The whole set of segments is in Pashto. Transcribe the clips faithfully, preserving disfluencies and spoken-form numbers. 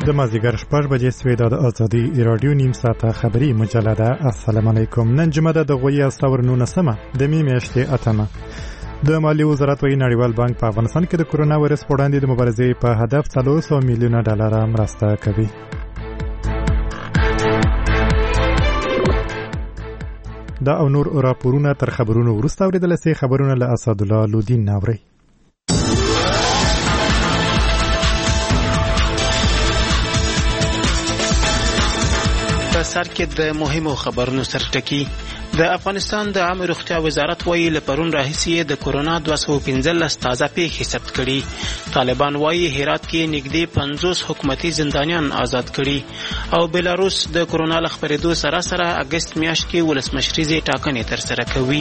د مازدیګر شپږ بجې سوې د ازادي راډیو نیم ساعته خبري مجله ده. السلام علیکم. نن جمعه ده د غوي استور نونسمه د می میاشتې اتمه. د مالی وزارت وایي نړیوال بانک په افغانستان کې د کورونا وایرس په وړاندې د مبارزې په هدف څلور سوه میلیونه ډالر مرسته کوي. دا او نور راپورونه تر خبرونو وروسته اوریدل سي. خبرونه له اسدالله لودین ناوري. سر کې د مهمو خبرونو سرټکی. د افغانستان د عامه روغتیا وزارت وایي له پرون راهیسې د کورونا دوه سوه پنځلس تازه پیښې ثبت کړي. طالبان وایي هرات کې نږدې پنځوس حکومتي زندانیان آزاد کړي او بلاروس د کورونا له خپرېدو سره سره اګست میاشت کې ولسمشریزې ټاکنې ترسره کوي.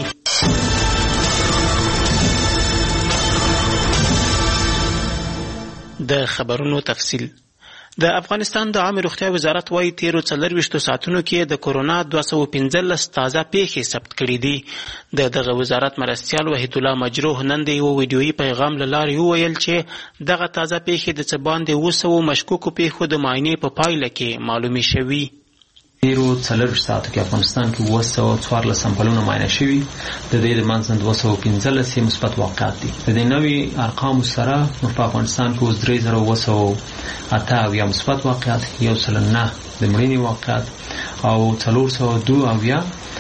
د خبرونو تفصیل. د افغانستان د عامه روغتیا وزارت وایي تیرو څلرویشتو ساعتونو کې د کورونا دوه سوه پنځلس تازه پیښې ثبت کړي دي. د دغه وزارت مرستیال وحید الله مجروح نن د یو ویډیویي پیغام له لارې وویل چې دغه تازه پیښې د څه باندې اووه سوه مشکوکو پیښو د معاینې په پایله کې معلومې شوي. تیرو څلرویشتو ساعتو کې افغانستان کې اووه سوه څوارلس سمپلونه معاینه شوي. د دې د منځ نه دوه سوه پنځلس یې مثبت واقعات دي. د دې نوي ارقامو سره موږ په افغانستان کې اوس درې زره اووه سوه اته اویا مثبت واقعات، یو سل نه د مړینې واقعات او څلور سوه دوه اویا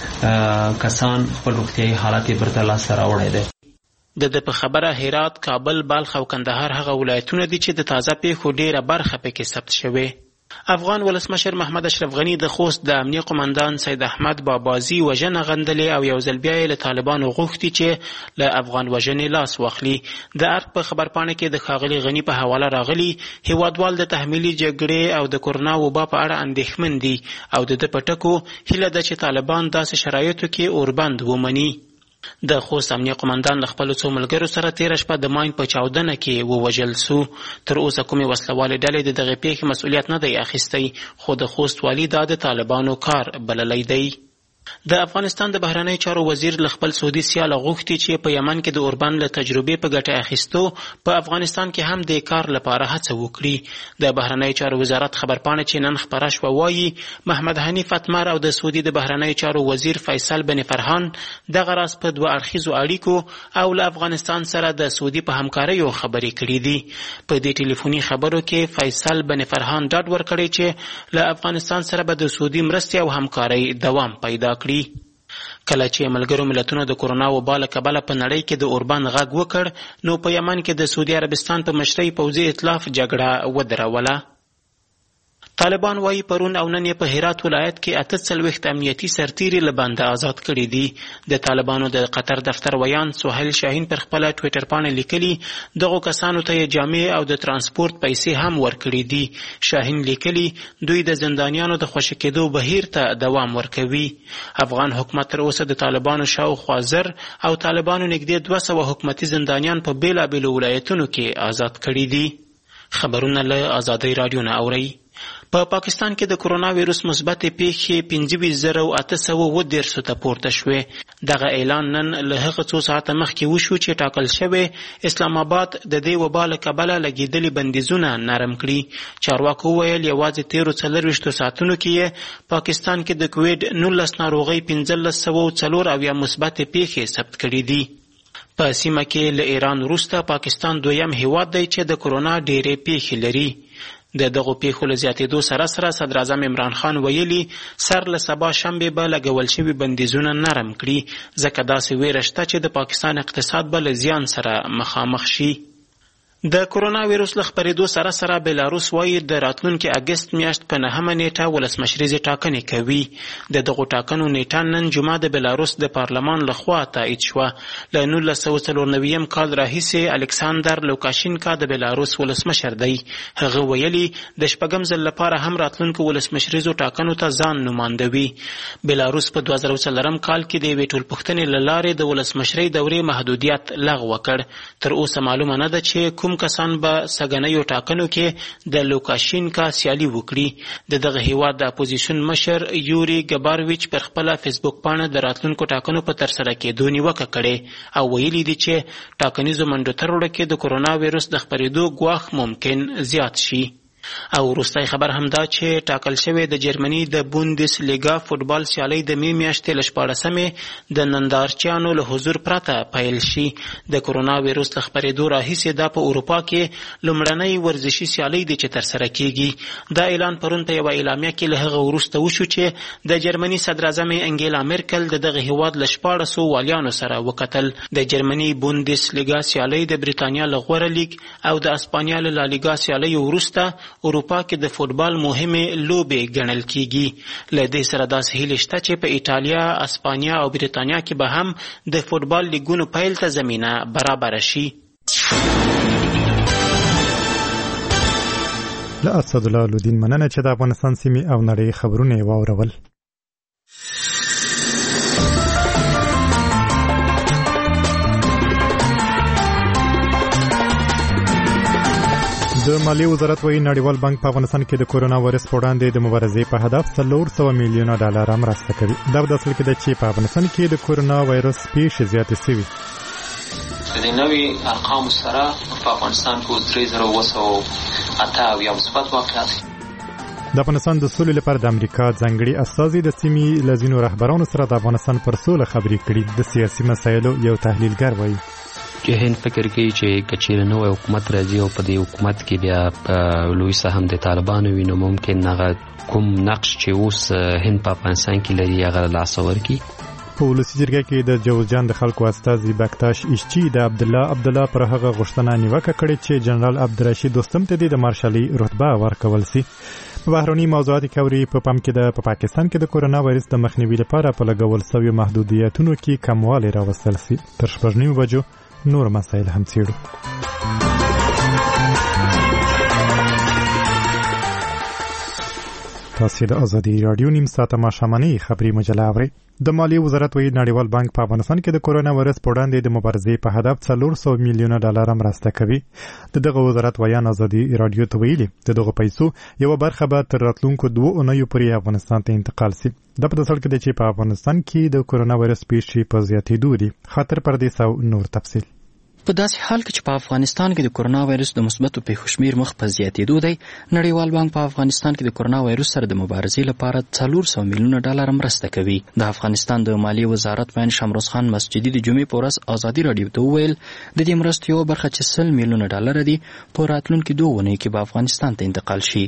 کسان خپل روغتیایي حالت یې بیرته لاسته راوړی دی. د ده په خبره هرات، کابل، بلخ او کندهار هغه ولایتونه دي چې د تازه پیښو ډیره برخه پکې ثبت شوې. افغان ولسمشر محمد اشرف غنی د خوست د امنیه قماندان سید احمد بابازي وژنه غندلې او یو ځل بیا یې له طالبانو غوښتي چې له افغان وژنې لاس واخلي. د ارګ په خبرپاڼه کې د ښاغلي غني په حواله راغلي هیوادوال د تحمیلي جګړې او د کورونا وبا په اړه اندېښمن دي او د ده په ټکو هیله ده چې طالبان داسې شرایطو کې اوربند ومني. د خوست امنیه قماندان له خپلو څو ملګرو سره تېره شپه د ماین په چاودنه کې ووژل سو. تر اوسه کومې وسلوالې ډلې د دغې پیښې مسؤلیت نه دی اخیستی، خو د خوست والي دا د طالبانو کار بللی دی. د افغانستان د بهرنیو چارو وزیر له خپل سعودي سیاله غوښتي چې په یمن کې د اوربند له تجربې په ګټه اخیستو په افغانستان کې هم د کار لپاره هڅه وکړي. د بهرنیو چارو وزارت خبرپاڼه چې نن خپره شوه وایي محمد حنیف اتمر او د سعودي د بهرنیو چارو وزیر فیصل بن فرحان دغه راز په دوه اړخیزو اړیکو او له افغانستان سره د سعودي په همکاریو خبرې کړي دي. په دې ټلیفوني خبرو کې فیصل بن فرحان ډاډ ورکړی چې له افغانستان سره به د سعودي مرستې او همکارۍ دوام پیدا کړي. کله چې ملګرو ملتونو د کورونا وبا له کبله په نړۍ کې د اوربند غږ وکړ نو په یمن کې د سعودي عربستان په مشرۍ پوځي ائتلاف جګړه ودروله. طالبان وایي پرون او نن یې په هرات ولایت کې اته څلوېښت امنیتي سرتیري له بنده آزاد کړي دي. د طالبانو د قطر دفتر ویان سهیل شاهین پر خپله ټویټر پاڼه لیکلي دغو کسانو ته یې جامې او د ترانسپورت پیسې هم ورکړي دي. شاهین لیکلي دوی د زندانیانو د خوشي کېدو بهیر ته دوام ورکوي. افغان حکومت تر اوسه د طالبانو شاوخوا زر او طالبانو نږدې دوه سوه حکومتي زندانیان په بېلابېلو ولایتونو کې آزاد کړي دي. خبرونه له ازادۍ راډیو نه اورئ. په پاکستان کې د کورونا ویروس مثبتې پیښې پنځه ویشت زره اته سوه اووه دېرشو ته پورته شوې. دغه اعلان نن له هغه څو ساعته مخکې وشو چې ټاکل شوی اسلام آباد د دې وبا له کبله لګېدلي بندیزونه نرم کړي. چارواکو وویل یوازې تېرو څلرویشتو ساعتونو کې یې پاکستان کې د کوویډ نولس ناروغۍ پنځلس سوه څلور اویا مثبتې پیښې ثبت کړي دي. په سیمه کې له ایران وروسته پاکستان دویم هیواد دی چې د کورونا ډېرې پیښې لري. د دغو پیښو له زیاتېدو سره سره صدر اعظم عمران خان ویلي سر له سبا شنبې به لګول شوي بندیزونه نرم کړي ځکه داسې ویره شته چې د پاکستان اقتصاد به له زیان سره مخامخ شي. د کورونا ویروس له خپرېدو سره سره بلاروس وایي د راتلونکي اګست میاشت په نهمه نیټه ولسمشریزې ټاکنې کوي. د دغو ټاکنو نیټه نن جمعه د بلاروس د پارلمان لخوا تایید شوه. له نولس سوه څلور نویم کال راهیسې الکساندر لوکاشینکا د بلاروس ولسمشر دی. هغه ویلي د شپږم ځل لپاره هم راتلونکو ولسمشریزو ټاکنو ته ځان نوماندوي. بلاروس په دوه زره څلورم کال کې د یوې ټولپوښتنې له لارې د ولسمشرۍ دورې محدودیت لغوه کړ. تر اوسه معلومه نه ده چې کوم کسان به سګنیو ټاکنو کې د لوکاشینکا سیالي وکړي. د دغه هیواد د اپوزیشن مشر یوري ګبارویچ پر خپله فیسبوک پاڼه د راتلونکو ټاکنو په ترسره کېدو نیوکه کړې او ویلي دي چې ټاکنیزو منډو تر وړه کې د کورونا ویروس د خپرېدو ګواښ ممکن زیات شي. او وروستی خبر هم دا چې ټاکل شوی د جرمني د بوندس لیګا فوټبال سیالۍ د می میاشتې له شپاړسمې د نندارچیانو له حضور پرته پیل شي. د کرونا ویروس له خپرېدو راهیسې دا په اروپا کې لومړنۍ ورزشي سیالۍ دي چې ترسره کیږي. دا اعلان پرون په یوه اعلامیه کې له هغه وروسته وشو چې د جرمني صدراعظم انګیلا میرکل د دغه هیواد له شپاړسو والیانو سره وکتل. د جرمني بوندس لیګا سیالۍ د بریتانیا له غوره لیګ او د اسپانیا له لالیګا سیالۍ وروسته اروپا کې د فوټبال مهمه لوبې ګڼل کیږي. له دې سره داسې هیله شته چې په ایټالیا، اسپانیا او بریتانیا کې به هم د فوټبال لیګونو پیل ته زمینه برابر شي. له اسدالله لودین مننه چې د افغانستان سیمې او نړۍ خبرونه واورول. د مالیې وزارت وايي نړیوال بانک په افغانستان کې د کورونا وایرس په وړاندې د مبارزې په هدف څلور سوه میلیونه ډالر مرسته کوي. دا په داسې کې ده چې په افغانستان کې د کورونا وایرس پیښې زیاتې شوي. د دې نوي ارقامو سره په افغانستان کې اوس درې زره اوه سوه اته اویا مثبت واقعات. د افغانستان د سولې لپاره د امریکا ځانګړي استازي د سیمې له ځینو رهبرانو سره د افغانستان پر سوله خبرې کړي. د سیاسي مسایلو یو تحلیلګر وایي چې هند فکر کوي چې کچېره نوې حکومت راځي او په دې حکومت کې بیا لوی سهم د طالبانو وي، نو ممکن هغه کوم نقش چې اوس هند په افغانستان کې لري هغه لاس ورکړي. په ولسي جرګه کې د جوزجان د خلکو استازي بکتاش ایشچي د عبدالله عبدالله پر هغه غوښتنه نیوکه کړې چې جنرال عبدالرشید دوستم ته د مارشالي رتبه ورکول سي. په بهرني موضوعاتو کې اوري په پام کې د په پاکستان کې د کورونا وایرس د مخنیوي لپاره په لګول شویو محدودیتونو کې کموالی راوستل سي. تر شپږ نیمو بجو نور مسایل هم څیړو. تاسو د ازادي رادیو نیم ساعته ماښامنۍ خبري مجله اورئ. د مالیې وزارت وايي نړیوال بانک په افغانستان کې د کورونا وایرس په وړاندې د مبارزې په هدف څلور سوه میلیونه ډالر مرسته کوي. د دغه وزارت ویان ازادي رادیو ته ویلي د دغه پیسو یوه برخه به تر راتلونکو دوه اونیو پورې افغانستان ته انتقال سي. دا په داسې کې ده چې په افغانستان کې د کورونا وایرس پیښې په زیاتېدو دي. خاطر پردیس او نور تفصیل. په داسې حال کې چې په افغانستان کې د کورونا وایرس د مثبتو پیښو شمیر مخ په زیاتېدو دی، نړیوال بانک په افغانستان کې د کورونا وایرس سره د مبارزې لپاره څلور سوه میلیونه ډالر مرسته کوي. د افغانستان د مالیې وزارت ویان شمروز خان مسجدي د جمعې په ورځ ازادي رادیو ته وویل د دې مرستې یوه برخه چې سل میلیونه ډالر دي په راتلونکي دوه اونیو کې به افغانستان ته انتقال شي.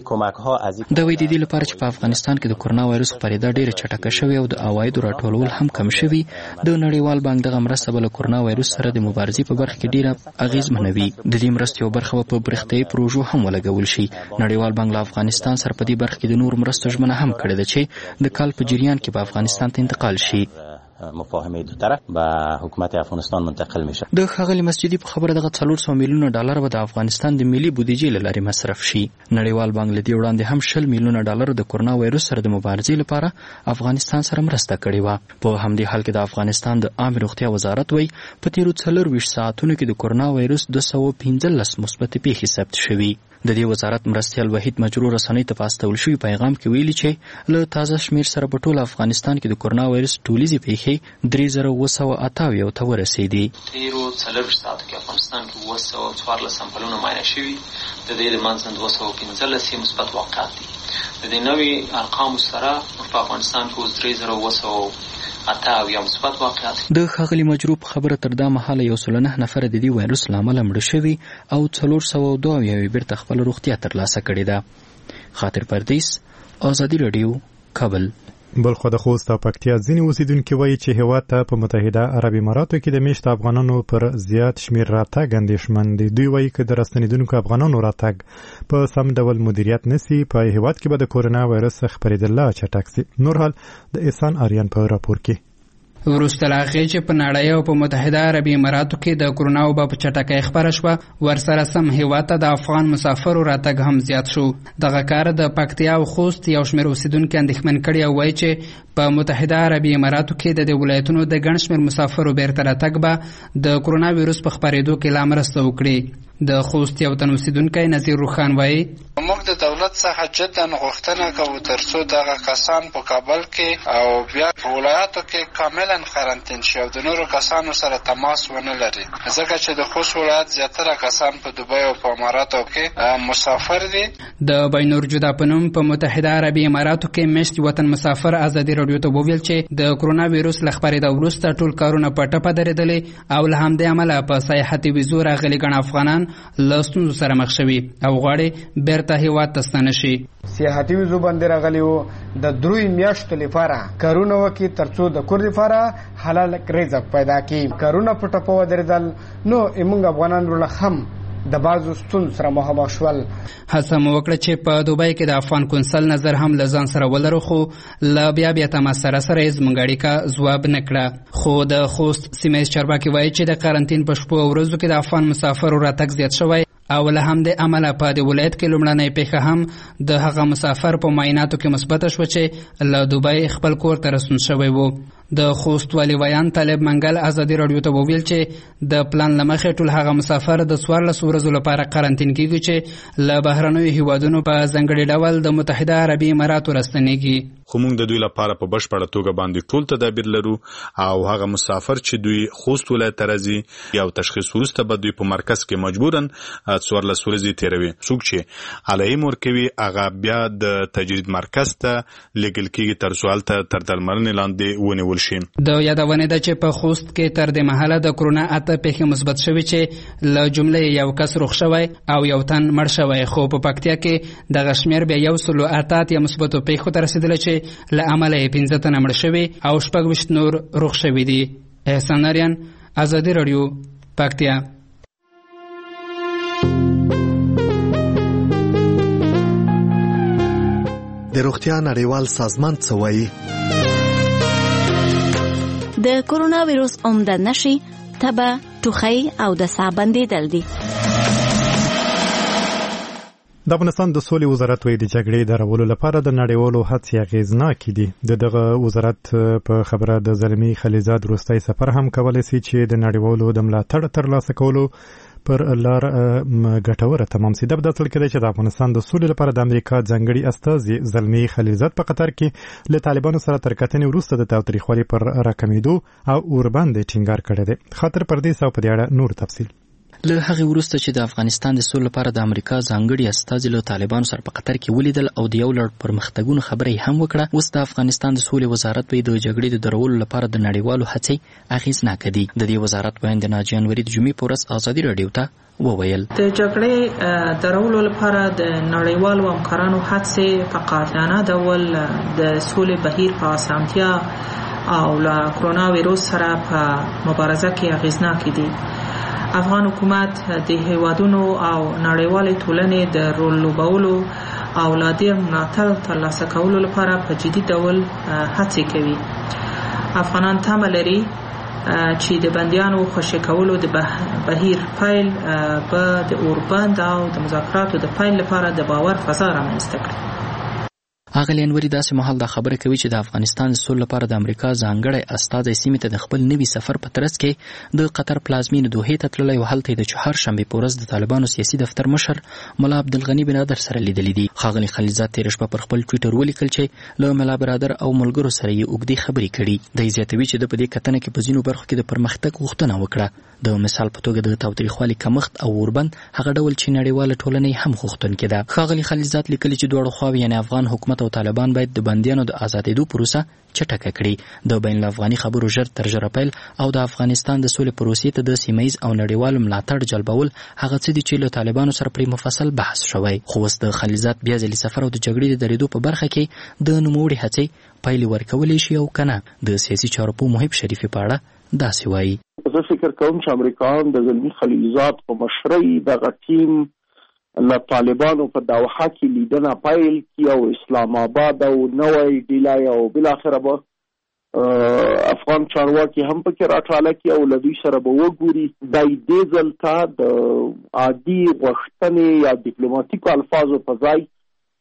دا وایي د دې لپاره چې په افغانستان کې د کورونا وایرس خپرېدا ډېره چټکه شوې او د عوایدو راټولول هم کم شوي. د نړیوال بانک دغه مرسته به له کورونا وایرس سره د مبارزې په برخه کې ډیره اغیزمنوي. د دې مرستې یو برخه په برېښنایي پروژو هم ولګول شي. نړیوال بانک له افغانستان سره په دې برخه کې د نور مرستو ژمنه هم کړې ده چې د کال په جریان کې به افغانستان ته انتقال شي. مفاهمه دو طرف به حکومت افغانستان منتقل میشه. د ښاغلي مسجدي په خبره دغه څلور سوه میلیونه ډالر به د افغانستان د ملي بودیجې له لارې مصرف شي. نړیوال بانک له دې وړاندې هم شل میلیونه ډالر د کورونا وایرس سره د مبارزې لپاره افغانستان سره مرسته کړې وه. په همدې حال کې د افغانستان د عامې روغتیا وزارت وایي په تېرو څلرویشت ساعتونو کې د کورونا وایرس دوه سوه پنځلس مثبتې پیښې ثبت شوي. د دې وزارت مرستیال وحید مجرور رسنۍ ته په استول شوي پیغام کې ویلي چې له تازه شمیر سره په ټول افغانستان کې د کورونا وایرس ټولیزې پیښې درې زره اوه سوه اته اویا ته ورسېدې. تېرو څلرویشت ساعتو کې افغانستان کې اوه سوه څوارلس سمپلونه معاینه شوي. د دې د منځ نه دوه سوه پنځلس یې مثبت واقعات دي. د دې نوي ارقامو سره په افغانستان کې اوس درې زره اوه سوه اته اویا مثبت واقعات. د ښاغلي مجرور په خبره تر دا مهاله یو سل نه نفره د دې وایرس له امله مړه شوي او څلور سوه دوه اویا یې بیرته خپله روغتیا ترلاسه کړې ده. خاطر پردیس، ازادي راډیو، کابل. بل خو د خوست او پکتیا ځینې اوسیدونکي وایي چې هېواد ته په متحده عرب اماراتو کې د میشت افغانانو پر زیات شمیر راتګ اندېښمن دي. دوی وایي که د راستنېدونکو افغانانو راتګ په سم ډول مدیریت نسي په هېواد کې به د کورونا وایرس خپرېدل لا چټک سي. نور حال د احسان آریان په راپور کې. وروسته له هغې چې په نړۍ او په متحده عربي اماراتو کې د کورونا وبا په چټکۍ خپره شوه، ورسره سم هېواد ته د افغان مسافرو راتګ هم زیات شو. دغه کار د پکتیا او خوست یو شمېر اوسیدونکي اندېښمن کړي او وایي چې په متحده عربي اماراتو کې د دې ولایتونو د ګڼ شمېر مسافرو بیرته راتګ به د کورونا ویروس په خپرېدو کې لا مرسته وکړي. د خوست یو تن اوسیدونکی نذیر روخان وایي موږ د دولت څخه جدا غوښتنه کوو ترڅو دغه کسان په کابل کې او بیا په ولایاتو کې کامل فعلا قرنطین شي او د نورو کسانو سره تماس ونه لري، ځکه چې د خوست ولایت زیاتره کسان په دوبۍ او په اماراتو کې مسافر دي. د بینورجودا په نوم په متحده عربي اماراتو کې مشت وطن مسافر ازادي رادیو ته وویل چې د کرونا وایروس له خپرېدا وروسته ټول کارونه په ټپه درېدلې او له همدې امله په سیاحتي ویزو راغلي ګڼ افغانان له ستونزو سره مخ شوي او غواړي بیرته هیواد ته ستانه شي. سیاحتي ویزو باندې راغلي وو د دروي میاشتو لپاره کارونه وکړي ترڅو د کور لپاره حلال رزق پیدا کړي. کارونه په ټپه ودرېدل نو موږ افغانان ورله هم د بازو ستونزو سره مخامخ شول. هڅه مو وکړه چې په دوبۍ کې د افغان کنسل نظر هم له ځان سره ولرو، خو له بیا بیا تماس سره سره یې زموږ اړیکه ځواب نه کړه. خو د خوست سیمه ییز چارواکي وایي چې د قرنطین په شپو او ورځو کې د افغان مسافرو راتګ زیات شوی او له همدې امله په دې ولایت کې لومړنۍ پیښه هم د هغه مسافر په معایناتو کې مثبته شوه چې له دوبۍ خپل کور ته رسون شوی و. د خوست والي ویان طالب منګل ازادي رادیو ته وویل چې د پلان له مخې ټول هغه مسافر د څوارلسو ورځو لپاره قرنطین کېږي چې له بهرنیو هیوادونو په ځانګړي ډول د متحده عربي اماراتو راستنېږي. خو موږ د دوی لپاره په بشپړه توګه باندې ټول تدابیر لرو او هغه مسافر چې دوی خوست ولایت ته راځي یو تشخیص وروسته به دوی په مرکز کې مجبورن څوارلس ورځې تېروي. څوک چې علایم ورکوي هغه بیا د تجرید مرکز ته لیږل کېږي تر څو هلته تر درملنې لاندې ونیول شي. د یادونې ده چې په خوست کې تر دې مهاله د کرونا اته پیښې مثبت شوي چې له جملې یو کس روغ شوی او یو تن مړ شوی، خو په پکتیا کې دغه شمېر بیا یو سلو اته اتیا مثبتو پیښو ته رسېدلی چې له امله یې پنځه تنه مړه شوي او شپږ ویشت نور روغ شوي دي. احسان اریان، ازادي رادیو، پکتیا. د روغتیا نړیوال سازمان څه وایي؟ د کرونا ویروس عمده نښې تبه، ټوخی او د ساه بندېدل دي. د افغانستان د سولې وزارت وایي د جګړې د رولو لپاره د نړیوالو هڅې اغېزناکې دي. د دغه وزارت په خبره د زلمي خلیزاد وروستی سفر هم کولی شي چې د نړیوالو د ملاتړ ترلاسه کولو پر لار ګټوره تمام سي. د بدل کې چې د افغانستان د سولې لپاره د امریکا ځانګړي استازي زلمي خلیزاد په قطر کې له طالبانو سره تر کتنې وروسته د تاوتریخوالي پر راکمېدو او اورباندې ټینګار کړی دی. خاطر پردیس او په دې اړه نور تفصیل. له هغې وروسته چې د افغانستان د سولې لپاره د امریکا ځانګړي استازي له طالبانو سره په قطر کې ولیدل او د یو لړ پرمختګونو خبره یې هم وکړه، اوس د افغانستان د سولې وزارت وایي د جګړې د درولو لپاره د نړیوالو هڅې اغېزناکه دي. د دې وزارت بیان د ناجیه انوري د جمعې په ورځ ازادي راډیو ته وویل. د جګړې درولو لپاره د نړیوالو همکارانو هڅې په قاطعانه ډول د سولې بهیر په اسانتیا او له کرونا ویروس سره په مبارزه کې اغېزناکې دي. افغان حکومت د هیوادونو او نړیوالې ټولنې د رول لوبولو او لا ډېر ملاتړ ترلاسه کولو لپاره په جدي ډول هڅې کوي. افغانان تمه لري چې د بندیانو خوشي کولو د بهیر پیل به د اوربند او د مذاکراتو د پیل لپاره د باور فضا رامنځته کړي. اغلی انوري داسې مهال دا خبره کوي چې د افغانستان د سولې لپاره د امریکا ځانګړی استازی سیمې ته د خپل نوي سفر په ترڅ کې د قطر پلازمینې دوحې ته تللی او هلته د چهارشنبې په ورځ د طالبانو سیاسي دفتر مشر ملا عبدالغني بنادر سره لیدلي دي. ښاغلي خلیزاد تېره شپه پر خپل ټویټر ولیکل چې له ملا برادر او ملګرو سره یې اوږدې خبرې کړي. دی زیاتوي چې د په دې کتنه کې په ځینو برخو کې د پرمختګ غوښتنه وکړه. د مثال په توګه د تاوتریخوالي کمښت او اوربند هغه ډول چې نړیواله ټولنه هم غوښتونکې ده. ښاغلي خلیزاد لیکلي چې دواړو خواوې یعنې افغان حکومت او طالبان باید د بندیانو د آزادېدو پروسه چټکه کړي. د بین الافغاني خبرو ژر تر ژره پیل او د افغانستان د سولې پروسې ته د سیمهیز او نړیوالو ملاتړ جلبول هغه څه دي چې له طالبانو سره پرې مفصل بحث شوی. خو اوس د خلیزات بیا ځلي سفر او د جګړې د درېدو په برخه کې د نوموړې هڅې پایلې ورکولی شي او که نه. د سیاسي چارو پوه محب شریفي په اړه داسې وایي. زه فکر کوم چې امریکایان د زلمي خلیزات په مشرۍ دغه ټیم له طالبانو په دوحه کې لیدنه پیل کړي او اسلام آباد او نوی ډیلی او بالاخره به افغان چارواکي هم پکې راټاله کړي او له دوی سره به وګوري. دی دې ځل ته د عادي غوښتنې یا ډیپلوماتیکو الفاظو په ځای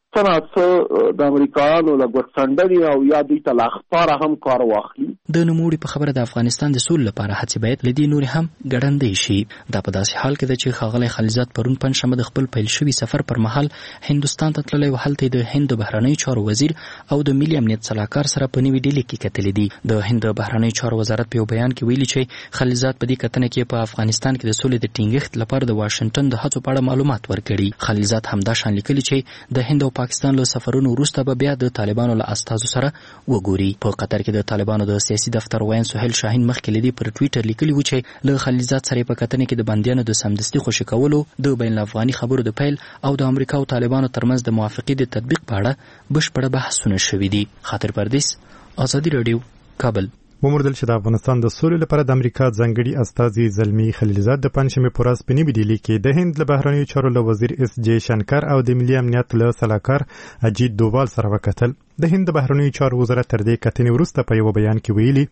څه نه څه د امریکایانو له ګوتڅنډنې او یا دوی ته لا ښکاره هم کار واخلي. د نوموړي په خبره د افغانستان د سولې لپاره هڅې باید له دې نورې هم ګړندۍ شي. دا په داسې حال کې ده چې ښاغلی خلیلزاد پرون پنجشنبه د خپل پیل شوي سفر پر مهال هندوستان ته تللی و. هلته د هند د بهرنیو چارو وزیر او د ملي امنیت سلاکار سره په نوې ډیلي کې کتلي دي. د هند د بهرنیو چارو وزارت په یو بیان کې ویلي چې خلیلزاد په دې کتنه کې په افغانستان کې د سولې د ټینګښت لپاره د واشنګټن د هڅو په اړه معلومات ورکړي. خلیلزاد همدا شان لیکلي چې د هند او پاکستان له سفرونو وروسته به بیا د طالبانو له استازو سره وګوري. په قطر کې د طالبانو د سیاسي دفتر وین سهیل شاهین مخکې لدی پر ټویټر لیکلي و چې له خلیلزاد سره په کتنه کې د بندیانو د سمدستي خوشي کولو، د بین الافغاني خبرو د پیل او د امریکا او طالبانو ترمنځ د موافقې د تطبیق په اړه بشپړه بحثونه شوي دي. خاطر پردیس، آزادي رادیو، کابل. وموندل چې د افغانستان د سولې لپاره د امریکا ځانګړي استازي زلمی خلیلزاد د پنځمې په ورځ په نوې ډیلي کې د هند له بهرنیو چارو له وزیر اس جے شنکر او د ملي امنیت له سلاکار اجیت دووال سره وکتل. د هند د بهرنیو چارو وزارت تر دې کتنې وروسته په یو بیان کې ویلي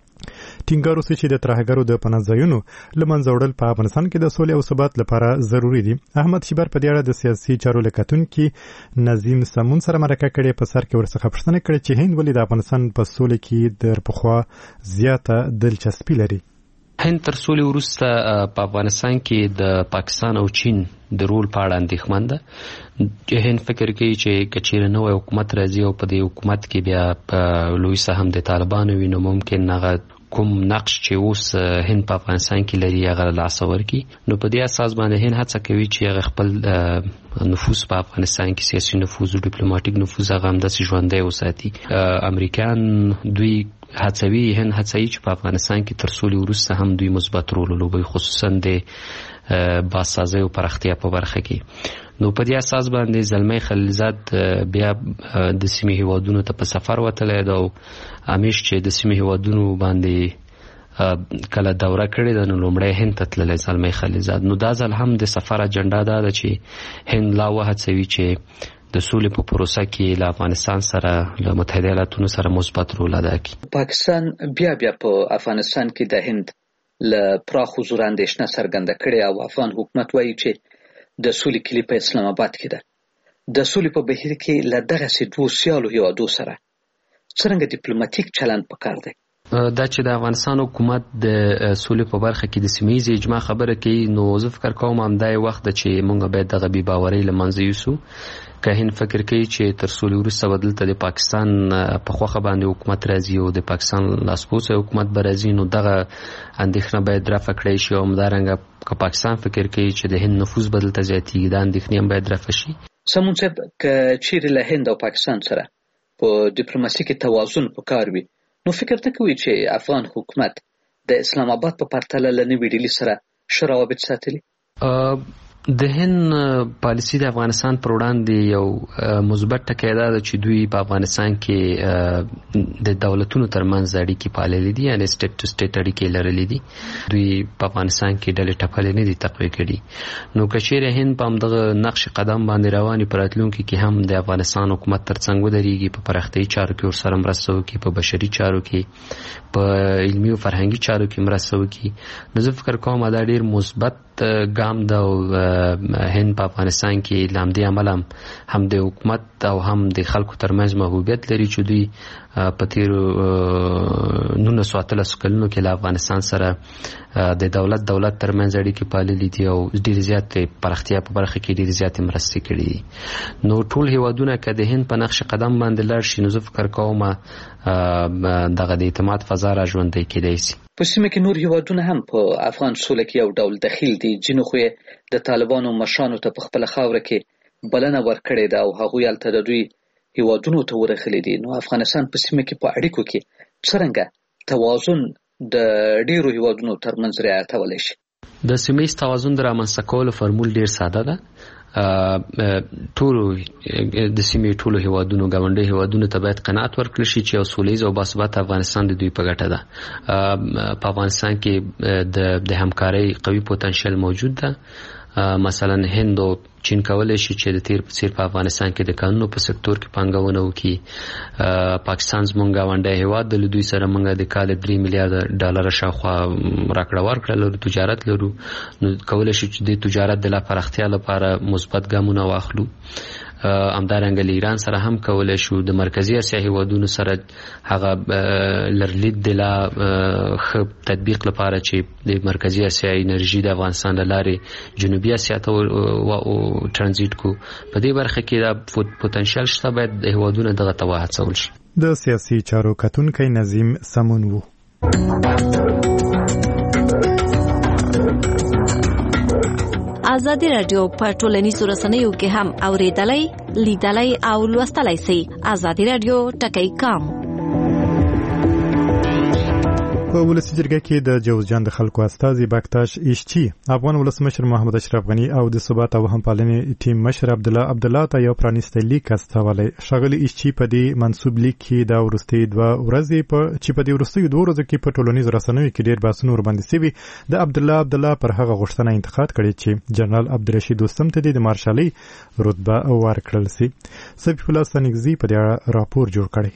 ټینګار وسو چې د ترهګرو د پنځایونو لمنځه وړل په افغانستان کې د سولې او ثبات لپاره ضروری دي. احمد شیبر په دې اړه د سیاسي چارو لیکونکي نظیم سمون سره مرکه کړې. په سر کې ورڅخه پوښتنه کړې چې هند ولې د افغانستان په سولې کې د پخوا زیاته دلچسپي لري. هند تر سولې وروسته په افغانستان کې د پاکستان او چین د رول په اړه اندېښمن ده. هند فکر کوي چې که چیرې نوی حکومت راځي او په دې حکومت کې بیا په لوی سهم د طالبانو وي، نو ممکن هغه کوم نقش چې اوس هند په افغانستان کې لري هغه لاس ورکړي. نو په دې اساس باندې هند هڅه کوي چې هغه خپل نفوذ په افغانستان کې، سیاسي نفوذ او ډیپلوماټیک نفوذ هغه همداسې ژوندی وساتي. امریکایان دوی هڅوي، هند هڅوي چې په افغانستان کې تر سولې وروسته هم دوی مثبت رول ولوبوي، خصوصا د بازسازۍ او پراختیا په برخه کې. نو په دې اساس باندې زلمی خلیلزاد بیا د سیمې هیوادونو ته په سفر وتلی ده او همیش چې د سیمې هیوادونو باندې کله دوره کړې ده، نو لومړی هند ته تللی زلمی خلیلزاد. نو دا ځل هم د سفر اجنډا دا ده چې هند لا وهڅوي چې د سولې په پروسه کې له افغانستان سره له متحده ایالاتونو سره مثبت رول ادا کړي. پاکستان بیا بیا په افغانستان کې د هند له پراخ حضور اندېښنه څرګنده کړې او افغان حکومت وایي چې د سولې کلي په اسلام آباد کې ده. د سولې په بهیر کې له دغسې دوو سیالو هیوادو سره څرنګه ډیپلوماټیک چلند پکار دی؟ دا چې د افغانستان حکومت د سولې په برخه کې د سیمه ییزې اجماع خبره کوي، نو زه فکر کوم همدا وخت ده چې موږ باید دغه بې باورۍ له منځه یوسو. که هند فکر کوي چې تر سولې وروسته به دلته د پاکستان په خوښه باندې حکومت راځي او د پاکستان لاسپوڅی حکومت به راځي، نو دغه اندېښنه باید رفع کړی شي. او همدارنګه که پاکستان فکر کوي چې د هند نفوذ به دلته زیاتېږي، دا اندېښنې هم باید رفع شي. سمون صاحب، که چیرې له هند او پاکستان سره په ډیپلوماسي کې توازن پکار وي، نو فکر نه کوي چې افغان حکومت د اسلام آباد په پرتله له نوې ډیلي سره ښه روابط ساتلي؟ د هند پالیسي د افغانستان پر وړاندې یو مثبت ټکی دا ده چې دوی په افغانستان کې د دولتونو ترمنځ اړیکې پاللې دي، یعنې سټیټ ټو سټیټ اړیکې لرلې دي. دوی په افغانستان کې ډلې ټپلې نه دي تقویه کړي. نو که چیرې هند په همدغه نقش قدم باندې روانې په راتلونکي کې هم د افغانستان حکومت ترڅنګ ودرېږي، په پراختیایي چارو کې ورسره مرسته وکړي، په بشري چارو کې، په علمي او فرهنګي چارو کې مرسته وکړي، نو زه فکر کوم دا ډېر مثبت ګام ده. او هند په افغانستان کې له همدې امله هم د حکومت او هم د خلکو ترمنځ محبوبیت لري چې دوی په تیرو نولسو اتلسو کلونو کې له افغانستان سره د دولت دولت ترمنځ اړیکې پاللې دي او ډېرې زیاتې پراختیا په برخه کې ډېرې زیاتې مرستې کړي دي. نو ټول هیوادونه که د هند په نقش قدم باندې لاړ شي، نو زه فکر کوم دغه د اعتماد فضا را ژوندی کېدی شي. په سیمه کې نور هیوادونه هم په افغان سوله کې یو ډول دخیل دي. ځینو خو یې د طالبانو مشرانو ته په خپله خاوره کې بلنه ورکړې ده او هغوی هلته د دوی هیوادونو ته ورغلي دي. نو افغانستان په سیمه کې په اړیکو کې څرنګه توازن د ډیرو هیوادونو ترمنځ رعایتولی شي؟ د سیمه ییز توازن د رامنځته کولو فرمول ډیر ساده ده. ټولو د سیمې ټولو هیوادونو ګاونډي هیوادونو ته باید قناعت ورکړل شي چې یو سولیز او باثباته افغانستان د دوی په ګټه ده. په افغانستان کې د د همکارۍ قوي پوتنشل موجود ده. مثلا هند او چین کولای شي چې د تیر په څیر په افغانستان کې د قانونو په سکتور کې پانګونه وکړي. پاکستان زموږ ګاونډی هیواد د دوی سره موږ د کال درې میلیارډ ډالر شاوخوا راکړه ورکړه لرو، تجارت لرو. نو کولای شي چې د تجارت د لا پراختیا لپاره مثبت ګامونه واخلو. همدارنګه له ایران سره هم کولای شو د مرکزی اسیا هیوادونو سره هغه لرلید د لا خ تطبیق لپاره چې د مرکزی اسیا انرژي د افغانستان لارې جنوبي اسیا ته او ترانزیت کو په دې برخه کې دا پوتنشل شته باید د هیوادونو دغه توه هڅول شي. د سیاسي چارو کتونکي نظیم سمون وو. ازادي رادیو په ټولنیزو رسنیو کې هم اوریدلای لیدلای او لوستلای شئ. ازادي رادیو ټکی کام. په ولسی جرګه کې د جوزجان د خلکو استازي بکتاش ایشچی افغان ولسمشر محمد اشرف غنی او د ثبات او همپالنې ټیم مشر عبد الله عبد الله ته یو پرانیسته لیک استولې. شغلی ایشچی په دې منسوب لیک کې د ورستي دوه ورځې په چې په دې ورستي دوه ورځې کې په ټولنیزو رسنیو کې ډېر باسن ور باندې سوي د عبد الله عبد الله پر هغه غوښتنه انتقاد کړي چې جنرال عبدالرشید دوستم ته د مارشالي رتبه ورکړل سي. سپی الله سنگزي په دې راپور جوړ کړي.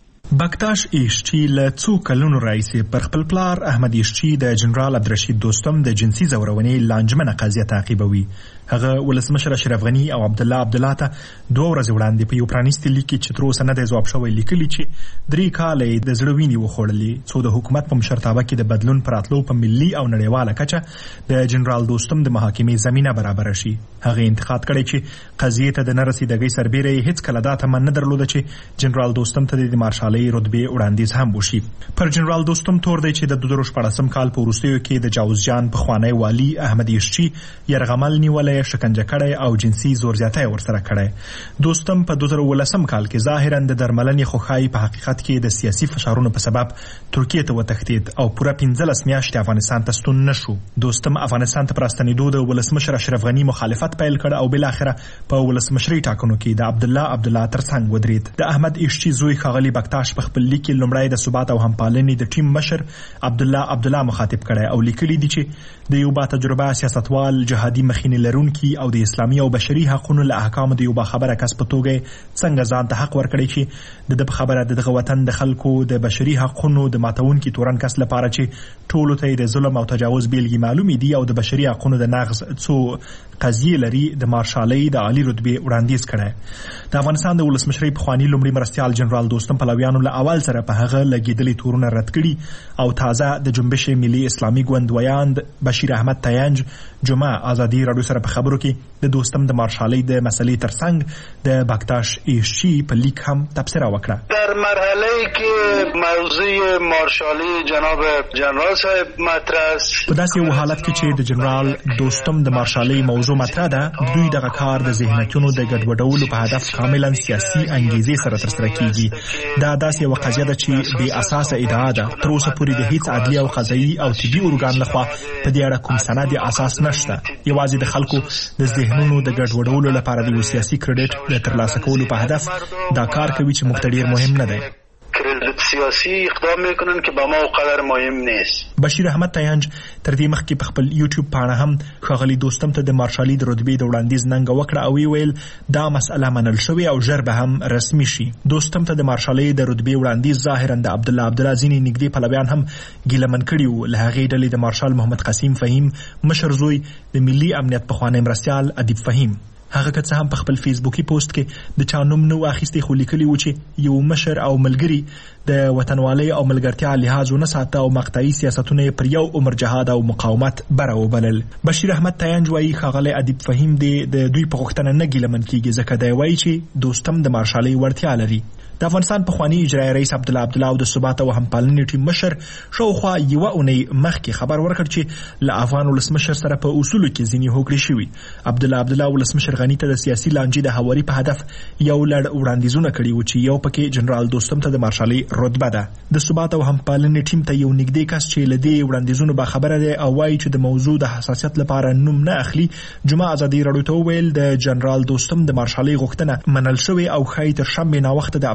بکتاش ایشچی له څو کلونو راځي پر خپل پلار احمد ایشچی د جنرال عبدالرشید دوستم د جنسي زورونې لانجمنه قضیه تعقیبوي. هغه ولسمشر اشرف غنی او عبد الله عبد الله ته دوه ورځې وړاندې په یو پرانیستي لیک کې چې تر اوسه نه دی ځواب شوی لیکلي چې درې کاله یې د زړه وینې وخوړلې څو د حکومت په مشرتابه کې د بدلون پر راتلو په ملي او نړیواله کچه د جنرال دوستم د محاکمې زمینه برابره شي. هغه انتقاد کړی چې قضیې ته د نه رسیدګۍ سربیره یې هیڅ کله دا تمه نه درلوده چې جنرال دوستم ته د مارشالۍ رتبې وړاندیز هم وشي. پر جنرال دوستم تور دی چې د دوه زره شپاړسم کال په وروستیو کې د جوزجان پخوانی والي احمد ایشچی یرغمل نیولې شکنجه کړی او جنسي زور زیاتی ورسره کړی. دوستم په دوه زره ولسم کال کې ظاهرا د درملنې خوخای په حقیقت کې د سیاسي فشارونو په سبب ترکیه ته وتښتید او پوره پنځلس میاشتې افغانستان ته ستون نشو. دوستم افغانستان ته پراستنېدو د ولسمشر اشرف غنی مخالفت پیل کړ او بل اخره په ولسمشري ټاکنو کې د عبد الله عبد الله ترڅنګ ودرید. د احمد ایشچی زوی ښاغلی بکتاش په خپل لیک کې لومړی د ثبات او همپالنې د ټیم مشر عبد الله عبد الله مخاطب کړی او لیکلي دي چې د یو با تجربه سیاستوال جهادي مخینې لرونکي او د اسلامي او بشري حقوقو له احکامو د یو با خبره کس په توګه څنګه ځان ته حق ورکړي چې د خبره دغه وطن د خلکو د بشري حقوقو د ماتونکي تورن کس لپاره چې ټولو ته د ظلم او تجاوز بیلګې معلومې دي او د بشري حقوقو د نقض څو قضیه لري د مارشالۍ د عالی رتبه وړاندیز کړي. د افغانستان د ولسمشرۍ پخوانی لومړي مرستيال جنرال دوستم پلویانو له اول سره په هغه لګیدلې تورونه رد کړي او تازه د جنبش ملي اسلامي ګوند ویاند بشیر احمد تیانج جمعه ازادي رادیو سره په خبرو کې د دوستم د مارشالۍ د مسلې ترڅنګ د بکتاش ایشچی په لیک هم تبصره وکړه. در مرحله کې موضوع مارشالۍ جناب جنرال صاحب مطرح است. په داسې یو حالت کې چې د جنرال دوستم د مارشالۍ موضوع مطرح ده دوی دغه کار د ذهنیتونو د ګډوډولو په هدف کاملا سیاسي انګیزې سره ترسره کیږي. دا داسې یو قضیه ده چې بې اساسه ادعا ده. تر اوسه پورې د هیڅ عدلي او قضایي او طبي ارګان لخوا په دې اړه کوم سند اساس نشته. یوازې د خلکو د ذهنونو د ګډوډولو لپاره د سیاسي کریډټ د ترلاسه کولو په هدف دا کار کوي چې موږ ته ډیر مهم نه دی. کریډټ سیاسي اقدام میکنن که با ما قدر مهم نیست. بشیر احمد تیانج تر دې مخکې په خپل یوټیوب پاڼه هم ښاغلي دوستم ته د مارشالۍ د رتبې د وړاندیز ننګه وکړه او ویل دا مسأله منل شوې او ژر به هم رسمي شي. دوستم ته د مارشالۍ د رتبې وړاندیز ظاهرا د عبد الله عبد الله ځینې نږدې پلویان هم ګیلمن کړي وو. له هغې ډلې د مارشال محمد قسیم فهیم مشر زوی د ملي امنیت پخوانی مرستیال ادیب فهیم. هغه که څه هم په خپل فیسبوکي پوسټ کې د چا نوم نه واخیستي خو لیکلي و چې یو مشر او ملګري د وطنوالۍ او ملګرتیا لحاظ ونه ساته او مقطعي سیاستونه پر یو عمر جهاد او مقاومت بره وبلل. بشیر احمد تیانج وایي ښاغلی ادیب فهیم د دوی په غوښتنه نه ګیلمن کیږي ځکه دی وایي چې دوستم د مارشالۍ وړتیا لري. د افغانستان پخوانی اجرایي رئیس عبد الله عبد الله او د ثبات او همپالنې ټیم مشر شاوخوا یوه اونۍ مخکې خبر ورکړ چې له افغان ولسمشر سره په اصولو کې ځینې هوکړې شوي. عبد الله عبد الله ولسمشر غني ته د سیاسي لانجې د هواري په هدف یو لړ وړاندیزونه کړي و چې یو پکې جنرال دوستم ته د مارشالۍ رتبه ده. د ثبات او همپالنې ټیم ته یو نږدې کس چې له دې وړاندیزونو با خبره دی او وایي چې د موضوع د حساسیت لپاره نوم نه اخلي جمعه ازادي رادیو ته ویل د جنرال دوستم د مارشالۍ غوښتنه منل شوې او ښایي تر شنبې ناوخته د عبد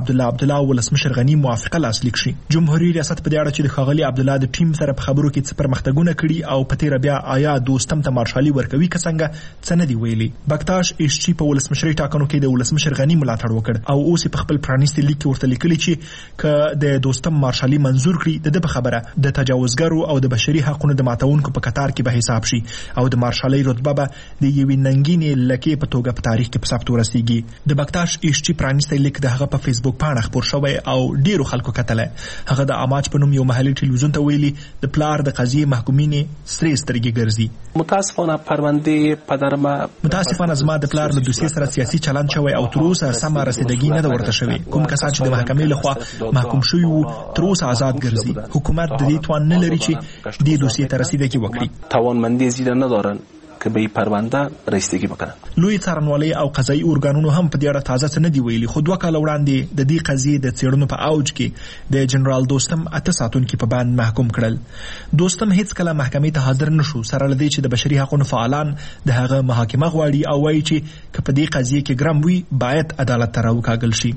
عبدالله عبدالله ولسمشر غنی موافقه لاسلیک شي. جمهوریت ریاست په دې اړه چې د ښاغلي عبدالله د ټیم سره په خبرو کې څه پرمختګونه کړي او په تیره بیا آیا دوستم ته مارشالي ورکوي که څنګه څه نه دي ویلي. بکتاش ایشچي په ولسمشرۍ ټاکنو کې د ولسمشر غنی ملاتړ وکړ او اوس په خپل پرانیستي لیک کې ورته لیکلي چې که د دوستم مارشالي منظور کړي د ده په خبره د تجاوزګرو او د بشري حقونو د ماتونکو په قطار کې به حساب شي او د مارشالۍ رتبه به د یوې ننګینې لکې په توګه په تاریخ کې په ثبت ورسیږي. د بکتاش ایشچي پرانیستی لیک د هغه په فیسبوک پاڼه خپور شوی او ډیرو خلکو کتلی. هغه د اماج په نوم یو محلي ټلویزیون ته ویلي د پلار د قضیې محکومینې سرې سترګې ګرځي. متاسفانه پرونده پدر ما متاسفانه زما د پلار له دوسیې سره سیاسي چلند شوی او تر اوسه سمه رسیدګي نه ده ورته شوې. کوم کسان چې د محکمې لخوا محکوم شوي وو تر اوسه آزاد ګرځي. حکومت د دې توان نه لري چې دې دوسیې ته رسیدګي وکړي. توانمندی زیاده ندارن که به پرونده رسیدگی بکنن. لوی څارنوالۍ او قضایي ارګانونو هم په دې اړه تازه څه نه دي ویلي، خو دوه کاله وړاندې د دې قضیې د څېړنو په اوج کې د جنرال دوستم اته ساتونکي په باندې محکوم کړل. دوستم هیڅ کله محکمې ته حاضر نشو، سره له دې چې د بشري حقوقو فعالان د هغه محاکمه غواړي او وایي چې که په دې قضیې کې ګرم وي باید عدالت ته راوکاږل شي.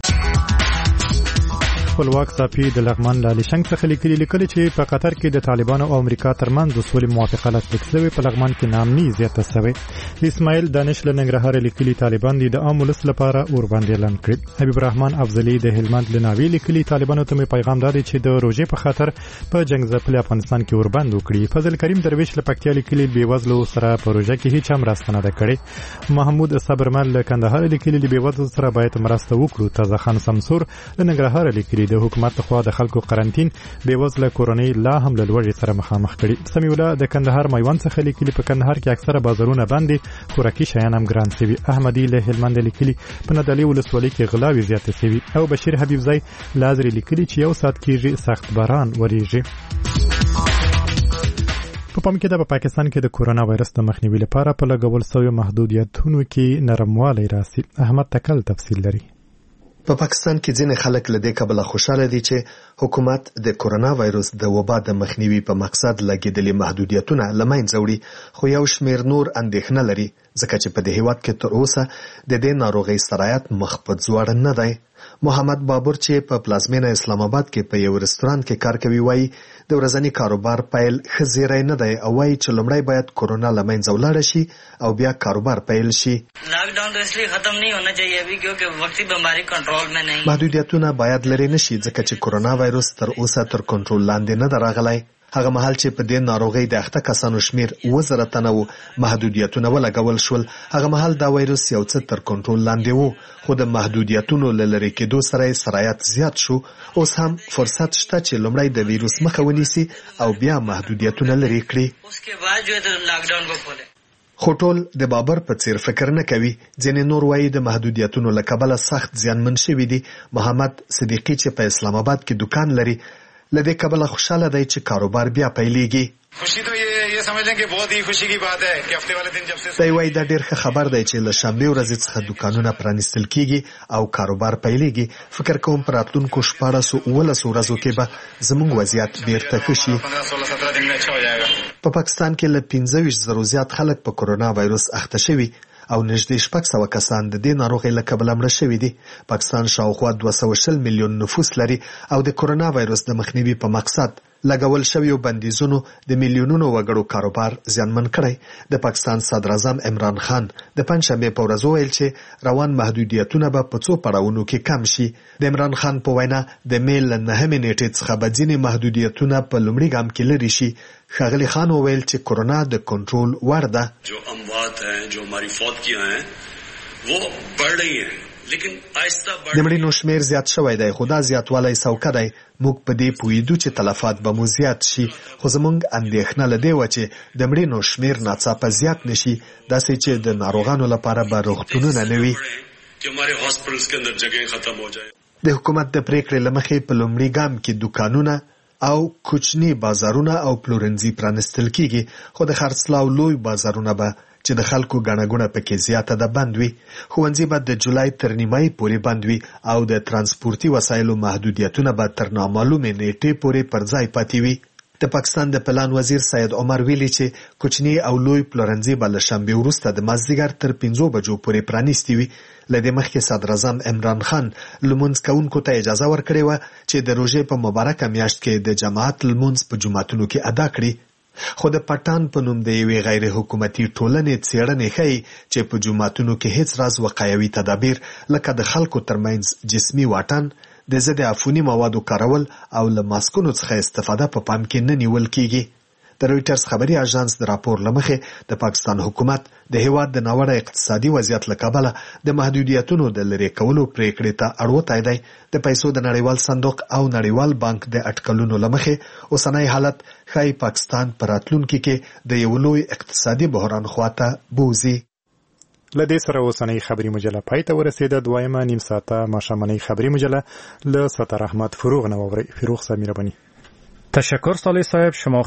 خپلواک صافي د لغمان لالي شنګ څخه لیکلي لیکلي چې په قطر کې د طالبانو او امریکا ترمنځ د سولې موافقه لاسلیک شوې، په لغمان کې نامني زیاته شوې. اسماعیل دانش له ننګرهار لیکلي طالبان د عام ولس لپاره اور باندې اعلان کړ. حبیب الرحمن افضلي د هلمند لناوي لیکلي طالبانو ته پیغام دادی چې د روزې په خاطر په جنگ ځپلي افغانستان کې اور باندې وکړي. فضل کریم درویش له پکتیا لیکلي بیوزلو سره په روزه کې هیڅ هم مرسته نه کړې. محمود صبرمن له کندهار لیکلي بیوزلو سره باید مرسته وکړو. تازه خان سمسور له ننګرهار لیکلي د حکومت لخوا د خلکو قرنټین بیوزله کورنۍ لا هم له لوږې سره مخامخ کړي. سمیع الله د کندهار میوند څخه لیکلي په کندهار کې اکثره بازارونه باندې خوراکي شیان هم ګران شوي. احمدي له هلمند لیکلي په ندالي ولسوالۍ کې غلاوې زیاتې شوي. او بشیر حبیبزی لازري لیکلي چې یو ساعت کېږي سخت باران وریږي. په پام کې د پاکستان کې د کورونا وایرس د مخنیوي لپاره په لګول شویو محدودیتونو کې نرموالی راسي. احمد تکل تفصیل لري. په پاکستان کې ځینې خلک له دې کبله خوشاله دي چې حکومت د کورونا وایرس د وبا د مخنیوي په مقصد لګېدلي محدودیتونه له منځه وړي، خو یو شمېر نور اندېښنه لري ځکه چې په دې هیواد کې تر اوسه د دې ناروغۍ سرایت مخ په ځوړ نه دی. محمد بابر چې په پلازمینه اسلام آباد کې په یو رستورانت کې کار کوي وایي د ورځني کاروبار پیل ښه زیری نه دی او وایي چې لومړی باید کورونا له منځه ولاړه شي او بیا کاروبار پیل شي. لاک ډاؤن تو اسلیے ختم نہیں ہونا چاہیے ابھی کیونکہ وقتی بیماری کنټرول میں نہیں. محدودیتونه باید لرې نشي ځکه چې کورونا وایرس تر اوسه تر کنټرول لاندې نه دی راغلی. هغه مهال چې په دې ناروغۍ د اخته کسانو شمیر اووه زره تنه و، محدودیتونه ولګول شول. هغه مهال دا وایرس یو څه تر کنټرول لاندې و، خو د محدودیتونو له لرې کېدو سره یې سرایت زیات شو. اوس هم فرصت شته چې لومړی د ویروس مخه ونیسي او بیا محدودیتونه لرې کړي. उसके बाद जो है لاک ډاؤن کو کھولے. خو ټول د بابر په څیر فکر نه کوي. ځینې نور وایي د محدودیتونو له کبله سخت زیانمن شوي دي. محمد صدیقي چې په اسلام آباد کې دکان لري له دې کبله خوشاله دی چې کاروبار بیا پیلېږي. خوشی تو یہ یہ سمجھ لیں کہ بہت ہی خوشی کی بات ہے کہ ہفتے والے دن جب سے دی وایي دا ډېر ښه خبر دی چې له شنبې ورځې څخه دکانونه پرانیستل کېږي او کاروبار پیلېږي. فکر کوم په راتلونکو شپاړسو اوولسو ورځو کې به زموږ وضعیت بیرته ښه شي. په پاکستان کې له پنځه ویشت زرو زیات خلک په کورونا وایرس اخته شوي او نږدې شپږ سوه کسان د دې ناروغۍ له کبله مړه شوي دي. پاکستان شاوخوا دوه سوه شل میلیون نفوس لري او د کورونا وایرس د مخنیوي په مقصد لګول شویو بندیزونو د میلیونونو وګړو کاروبار زیانمن کړی. د پاکستان صدر اعظم عمران خان د پنجشنبې په ورځ وویل چې روان محدودیتونه به په څو پړاوونو کې کم شي. د عمران خان په وینا د مې له نهمې نیټې څخه به ځینې محدودیتونه په لومړي ګام کې لرې شي. ښاغلي خان وویل چې کورونا د کنټرول وړ ده. جو اموات ہیں جو ہماری فوتگیاں ہیں وہ بڑھ رہی ہیں لیکن آہستہ بڑھ. د مړینو شمیر زیات شوی دی خو دا زیاتوالی سوکه دی. موږ په دې پوهېدو چې تلفات به مو زیات شي، خو زموږ اندېښنه له دې وه چې د مړینو شمیر ناڅاپه زیات نه شي، داسې چې د ناروغانو لپاره به روغتونونه نه وي. د حکومت د پریکړې له مخې په لومړي ګام کې دوکانونه او کوچني بازارونه او پلورنځي پرانستل کېږي، خو د خرڅلاو لوی بازارونه به چې د خلکو ګڼه ګوڼه پکې زیاته ده بند وي. ښوونځي به د جولای تر نیمایي پورې بند وي او د ترانسپورتي وسایلو محدودیتونه به تر نامعلومې نیټې پورې پر ځای پاتې وي. د پاکستان د پلان وزیر سید عمر ویلي چې کوچني او لوی پلورنځي به له شنبې وروسته د مازدیګر تر پنځو بجو پورې پرانیستي وي. لدې مخکې صدر اعظم عمران خان لمونځ کوونکو ته اجازه ورکړې و چې د روژې په مبارکه میاشت کې د جماعت لمونځ په جوماتونو کې ادا کړي. خو د پټان په نوم د یوې غیر حکومتي ټولنې څېړنې ښیي چې په جوماتونو کې هیڅ راز وقایوي تدابیر لکه د خلکو ترمنځ جسمي واټن، د ضد عفوني موادو کارول او له ماسکونو څخه استفاده په پام کې نه نیول کیږي. د رویټرز خبري اژانس د راپور لمخې د پاکستان حکومت د هیواد د ناوړه اقتصادي وضعیت له کبله د محدودیتونو د لرې کولو پریکړې ته اړوتی دی. د پیسو د نړیوال صندوق او نړیوال بانک د اټکلونو لمخې اوسنی حالت ښایي پاکستان په راتلونکي کې د یو لوی اقتصادي بحران خواته بوځي. له دې سره اوسنۍ خبري مجله پای ته ورسېده. دویمه نیم ساعته ماښامنۍ خبري مجله له ستر احمد فروغ نه واورئ. فروغ صاحب مهرباني. تشکر صالح صاحب. شما